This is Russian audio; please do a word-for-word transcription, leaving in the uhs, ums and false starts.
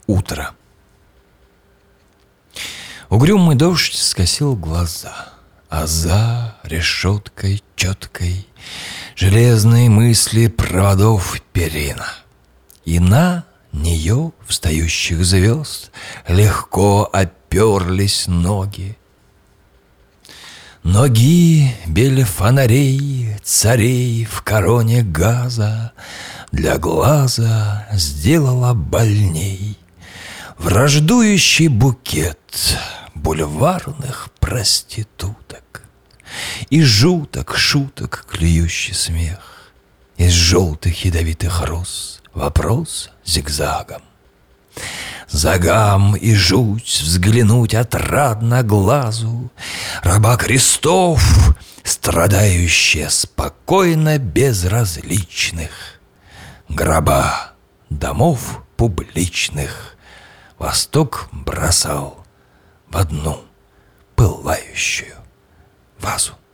Утро. Угрюмый дождь скосил глаза, а за решеткой четкой железные мысли проводов перина. И на нее встающих звезд легко оперлись ноги. Ноги бели фонарей, царей в короне газа для глаза сделала больней враждующий букет бульварных проституток и жуток шуток клюющий смех. Из желтых ядовитых роз вопрос зигзагом. Загам и жуть взглянуть отрадно глазу раба крестов, страдающие спокойно безразличных, гроба домов публичных Восток бросал в одну пылающую вазу.